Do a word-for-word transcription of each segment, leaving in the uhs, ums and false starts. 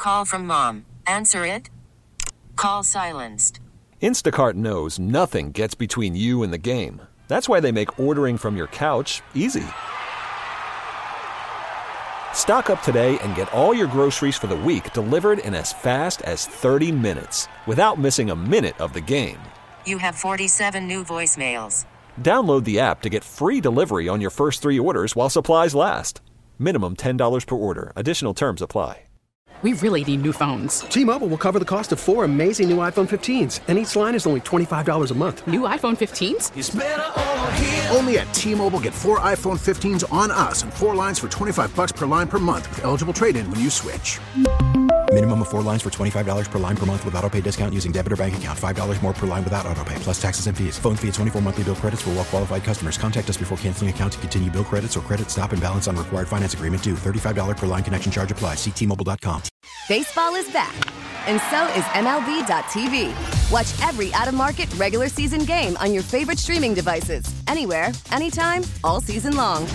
Call from mom. Answer it. Call silenced. Instacart knows nothing gets between you and the game. That's why they make ordering from your couch easy. Stock up today and get all your groceries for the week delivered in as fast as thirty minutes without missing a minute of the game. You have forty-seven new voicemails. Download the app to get free delivery on your first three orders while supplies last. Minimum ten dollars per order. Additional terms apply. We really need new phones. T-Mobile will cover the cost of four amazing new iPhone fifteens, and each line is only twenty-five dollars a month. New iPhone fifteens? It's better over here. Only at T-Mobile, get four iPhone fifteens on us and four lines for twenty-five bucks per line per month with eligible trade-in when you switch. Minimum of four lines for twenty-five dollars per line per month with autopay discount using debit or bank account. five dollars more per line without autopay, plus taxes and fees. Phone fee at twenty-four monthly bill credits for well-qualified customers. Contact us before canceling account to continue bill credits or credit stop and balance on required finance agreement due. thirty-five dollars per line connection charge applies. See T Mobile dot com. Baseball is back, and so is M L B dot T V. Watch every out-of-market regular season game on your favorite streaming devices. Anywhere, anytime, all season long.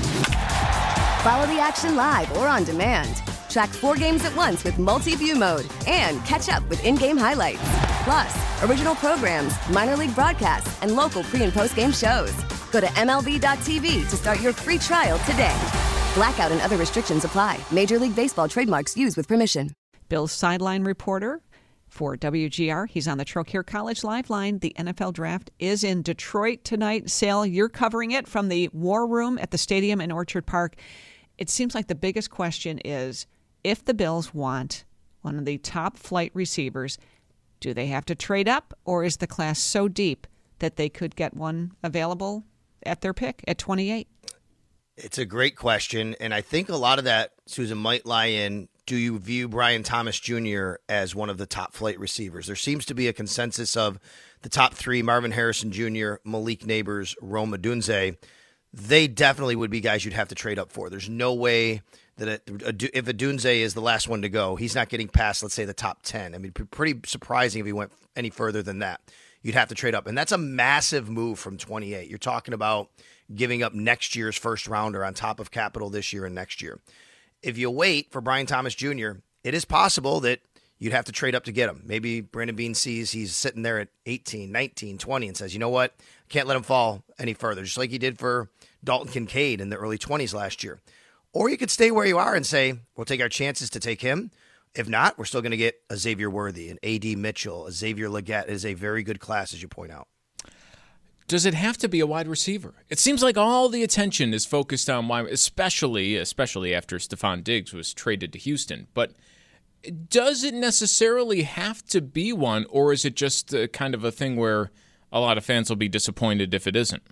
Follow the action live or on demand. Track four games at once with multi-view mode and catch up with in-game highlights. Plus, original programs, minor league broadcasts, and local pre- and post-game shows. Go to M L B dot T V to start your free trial today. Blackout and other restrictions apply. Major League Baseball trademarks used with permission. Bill's sideline reporter for W G R. He's on the Trocaire College Lifeline. The N F L Draft is in Detroit tonight. Sale, you're covering it from the War Room at the stadium in Orchard Park. It seems like the biggest question is, if the Bills want one of the top flight receivers, do they have to trade up, or is the class so deep that they could get one available at their pick at twenty-eight? It's a great question, and I think a lot of that, Susan, might lie in, do you view Brian Thomas Junior as one of the top flight receivers? There seems to be a consensus of the top three, Marvin Harrison Junior, Malik Neighbors, Rome Odunze. They definitely would be guys you'd have to trade up for. There's no way that it, if Odunze is the last one to go, he's not getting past, let's say, the top ten. I mean, it'd be pretty surprising if he went any further than that. You'd have to trade up, and that's a massive move from twenty-eight. You're talking about giving up next year's first rounder on top of capital this year and next year. If you wait for Brian Thomas Junior, it is possible that you'd have to trade up to get him. Maybe Brandon Beane sees he's sitting there at eighteen, nineteen, twenty and says, you know what, can't let him fall any further, just like he did for Dalton Kincaid in the early twenties last year. Or you could stay where you are and say, we'll take our chances to take him. If not, we're still going to get a Xavier Worthy, an A D Mitchell, a Xavier Legette. It is a very good class, as you point out. Does it have to be a wide receiver? It seems like all the attention is focused on wide, especially especially after Stephon Diggs was traded to Houston. But does it necessarily have to be one, or is it just a kind of a thing where a lot of fans will be disappointed if it isn't?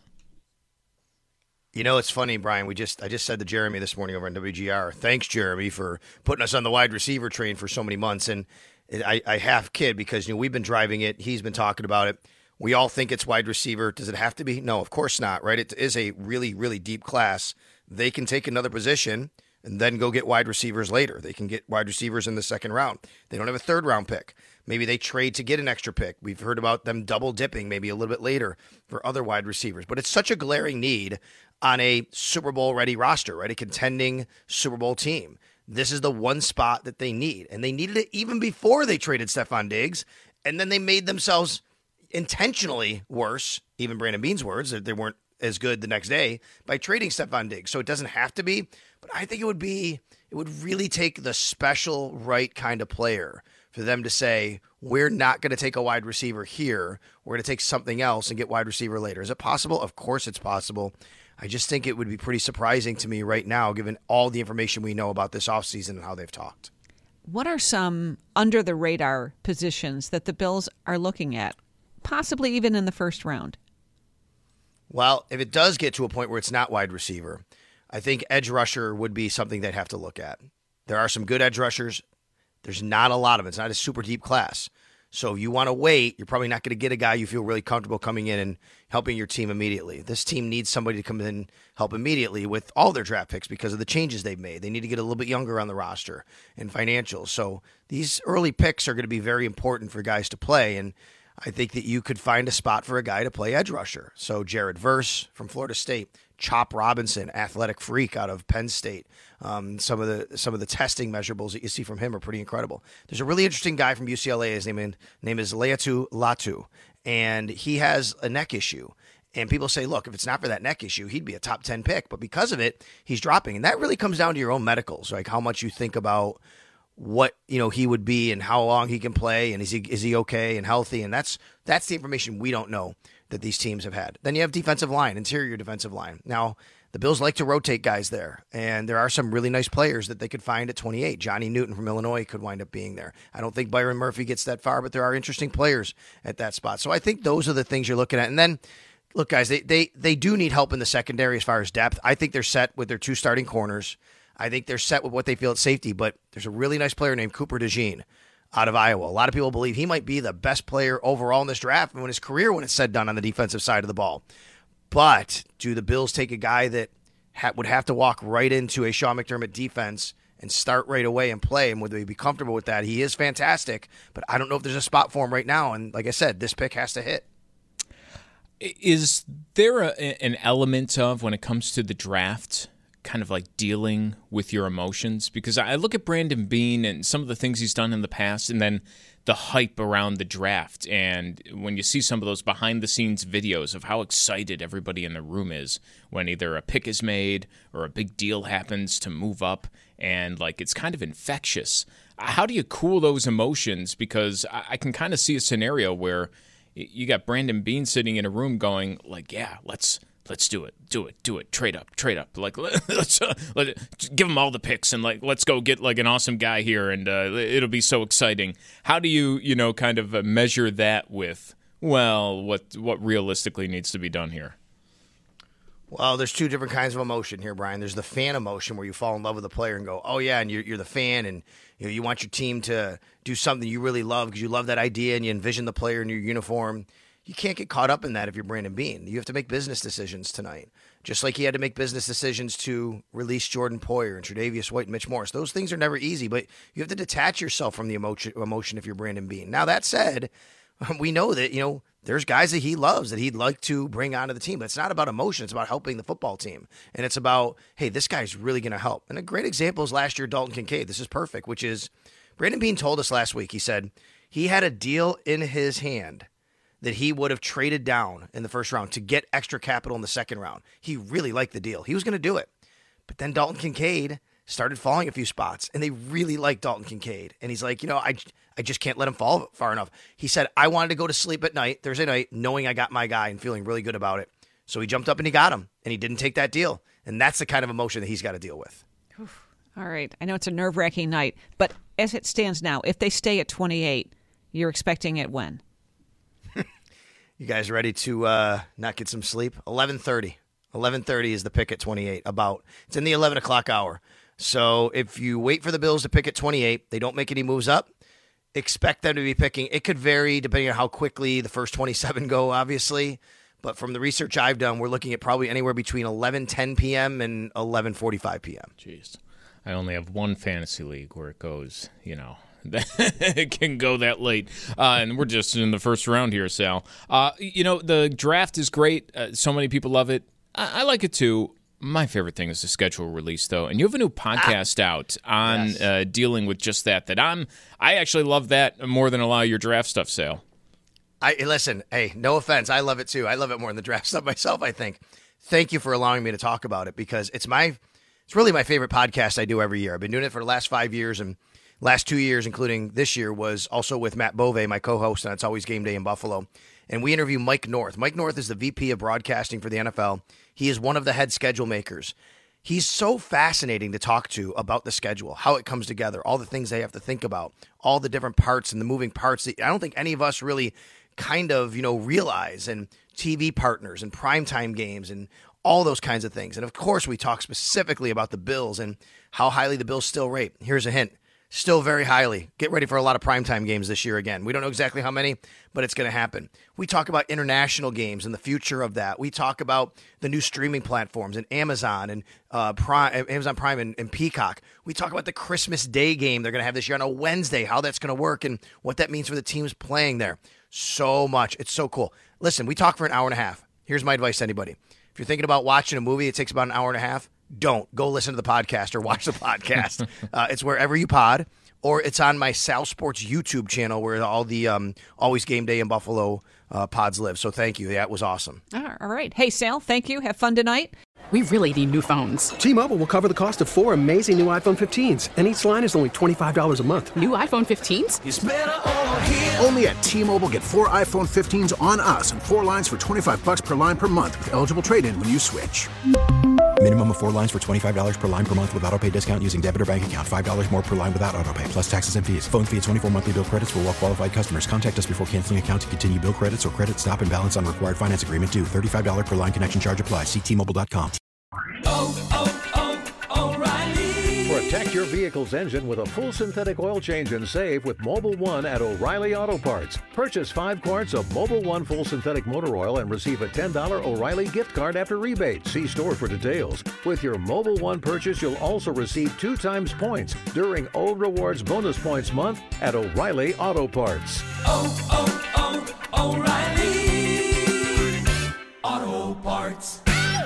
You know, it's funny, Brian. We just I just said to Jeremy this morning over on W G R, thanks, Jeremy, for putting us on the wide receiver train for so many months. And I, I half kid because, you know, we've been driving it. He's been talking about it. We all think it's wide receiver. Does it have to be? No, of course not, right? It is a really, really deep class. They can take another position and then go get wide receivers later. They can get wide receivers in the second round. They don't have a third round pick. Maybe they trade to get an extra pick. We've heard about them double dipping maybe a little bit later for other wide receivers. But it's such a glaring need on a Super Bowl ready roster, right? A contending Super Bowl team. This is the one spot that they need. And they needed it even before they traded Stephon Diggs. And then they made themselves intentionally worse, even Brandon Beane's words, that they weren't as good the next day, by trading Stephon Diggs. So it doesn't have to be, but I think it would be, it would really take the special right kind of player for them to say, we're not going to take a wide receiver here. We're going to take something else and get wide receiver later. Is it possible? Of course it's possible. I just think it would be pretty surprising to me right now, given all the information we know about this offseason and how they've talked. What are some under-the-radar positions that the Bills are looking at, possibly even in the first round? Well, if it does get to a point where it's not wide receiver, I think edge rusher would be something they'd have to look at. There are some good edge rushers. There's not a lot of them. It's not a super deep class. So if you want to wait, you're probably not going to get a guy you feel really comfortable coming in and helping your team immediately. This team needs somebody to come in and help immediately with all their draft picks because of the changes they've made. They need to get a little bit younger on the roster and financials. So these early picks are going to be very important for guys to play. And I think that you could find a spot for a guy to play edge rusher. So Jared Verse from Florida State, Chop Robinson, athletic freak out of Penn State. Um, some of the some of the testing measurables that you see from him are pretty incredible. There's a really interesting guy from U C L A. His name, name is Laiatu Latu, and he has a neck issue. And people say, look, if it's not for that neck issue, he'd be a top ten pick. But because of it, he's dropping. And that really comes down to your own medicals, like how much you think about what, you know, he would be and how long he can play, and is he is he okay and healthy? And that's that's the information we don't know that these teams have had. Then you have defensive line, interior defensive line. Now, the Bills like to rotate guys there, and there are some really nice players that they could find at twenty-eight. Johnny Newton from Illinois could wind up being there. I don't think Byron Murphy gets that far, but there are interesting players at that spot. So I think those are the things you're looking at. And then, look, guys, they they they do need help in the secondary as far as depth. I think they're set with their two starting corners. I think they're set with what they feel at safety, but there's a really nice player named Cooper DeJean out of Iowa. A lot of people believe he might be the best player overall in this draft and when his career, when it's said done, on the defensive side of the ball. But do the Bills take a guy that ha- would have to walk right into a Sean McDermott defense and start right away and play, and would they be comfortable with that? He is fantastic, but I don't know if there's a spot for him right now. And like I said, this pick has to hit. Is there a, an element of, when it comes to the draft, kind of like dealing with your emotions? Because I look at Brandon Beane and some of the things he's done in the past, and then the hype around the draft. And when you see some of those behind-the-scenes videos of how excited everybody in the room is when either a pick is made or a big deal happens to move up, and like it's kind of infectious. How do you cool those emotions? Because I, I can kind of see a scenario where you got Brandon Beane sitting in a room going like, yeah, let's let's do it, do it, do it, trade up, trade up. Like, let's uh, let it, give them all the picks and like let's go get like an awesome guy here, and uh, it'll be so exciting. How do you, you know, kind of measure that with, well, what what realistically needs to be done here? Well, there's two different kinds of emotion here, Brian. There's the fan emotion where you fall in love with the player and go, oh, yeah, and you're, you're the fan, and you know, you want your team to do something you really love because you love that idea and you envision the player in your uniform. You can't get caught up in that if you're Brandon Beane. You have to make business decisions tonight, just like he had to make business decisions to release Jordan Poyer and Tre'Davious White and Mitch Morse. Those things are never easy, but you have to detach yourself from the emotion, emotion if you're Brandon Beane. Now, that said, we know that, you know, there's guys that he loves that he'd like to bring onto the team. But it's not about emotion. It's about helping the football team. And it's about, hey, this guy's really going to help. And a great example is last year, Dalton Kincaid. This is perfect, which is Brandon Beane told us last week, he said he had a deal in his hand that he would have traded down in the first round to get extra capital in the second round. He really liked the deal. He was going to do it. But then Dalton Kincaid started falling a few spots, and they really liked Dalton Kincaid. And he's like, you know, I, I just can't let him fall far enough. He said, I wanted to go to sleep at night, Thursday night, knowing I got my guy and feeling really good about it. So he jumped up and he got him, and he didn't take that deal. And that's the kind of emotion that he's got to deal with. All right. I know it's a nerve-wracking night, but as it stands now, if they stay at twenty-eight, you're expecting it when? You guys ready to uh, not get some sleep? eleven thirty. eleven thirty is the pick at twenty-eight. About it's in the eleven o'clock hour. So if you wait for the Bills to pick at twenty-eight, they don't make any moves up, expect them to be picking. It could vary depending on how quickly the first twenty-seven go, obviously. But from the research I've done, we're looking at probably anywhere between eleven ten p.m. and eleven forty-five p.m. Jeez. I only have one fantasy league where it goes, you know, it can go that late. Uh, and we're just in the first round here, Sal. Uh, you know, the draft is great. Uh, so many people love it. I, I like it too. My favorite thing is the schedule release, though. And you have a new podcast ah, out on yes. uh, dealing with just that. That I'm, I actually love that more than a lot of your draft stuff, Sal. I listen, hey, no offense. I love it too. I love it more than the draft stuff myself, I think. Thank you for allowing me to talk about it because it's my, it's really my favorite podcast I do every year. I've been doing it for the last five years and last two years, including this year, was also with Matt Bove, my co-host, and It's Always Game Day in Buffalo. And we interview Mike North. Mike North is the V P of broadcasting for the N F L. He is one of the head schedule makers. He's so fascinating to talk to about the schedule, how it comes together, all the things they have to think about, all the different parts and the moving parts that I don't think any of us really kind of, you know, realize, and T V partners and primetime games and all those kinds of things. And of course, we talk specifically about the Bills and how highly the Bills still rate. Here's a hint. Still very highly. Get ready for a lot of primetime games this year again. We don't know exactly how many, but it's going to happen. We talk about international games and the future of that. We talk about the new streaming platforms and Amazon and uh, Prime, Amazon Prime and, and Peacock. We talk about the Christmas Day game they're going to have this year on a Wednesday, how that's going to work and what that means for the teams playing there. so much. It's so cool. Listen, we talk for an hour and a half. Here's my advice to anybody. If you're thinking about watching a movie, it takes about an hour and a half. Don't. Go listen to the podcast or watch the podcast. uh, it's wherever you pod, or it's on my Sal Sports YouTube channel where all the um, Always Game Day in Buffalo uh, pods live. So thank you. That was awesome. All right. Hey, Sal, thank you. Have fun tonight. We really need new phones. T-Mobile will cover the cost of four amazing new iPhone fifteens, and each line is only twenty-five dollars a month. New iPhone fifteens? It's better over here. Only at T-Mobile, get four iPhone fifteens on us and four lines for twenty-five bucks per line per month with eligible trade-in when you switch. Minimum of four lines for twenty-five dollars per line per month with autopay discount using debit or bank account. five dollars more per line without autopay, plus taxes and fees. Phone fee at twenty-four monthly bill credits for well-qualified customers. Contact us before canceling account to continue bill credits or credit stop and balance on required finance agreement due. thirty-five dollars per line connection charge applies. See T Mobile dot com. Oh, oh, oh, O'Reilly. Protect your vehicle's engine with a full synthetic oil change and save with Mobil one at O'Reilly Auto Parts. Purchase five quarts of Mobil one full synthetic motor oil and receive a ten dollars O'Reilly gift card after rebate. See store for details. With your Mobil one purchase, you'll also receive two times points during O Rewards Bonus Points Month at O'Reilly Auto Parts. Oh, oh, oh, O'Reilly Auto Parts.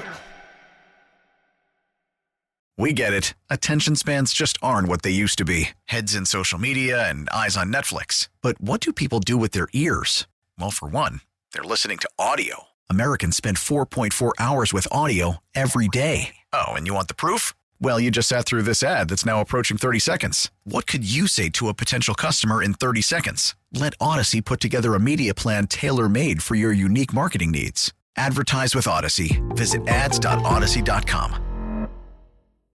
We get it. Attention spans just aren't what they used to be. Heads in social media and eyes on Netflix. But what do people do with their ears? Well, for one, they're listening to audio. Americans spend four point four hours with audio every day. Oh, and you want the proof? Well, you just sat through this ad that's now approaching thirty seconds. What could you say to a potential customer in thirty seconds? Let Odyssey put together a media plan tailor-made for your unique marketing needs. Advertise with Odyssey. Visit ads dot odyssey dot com.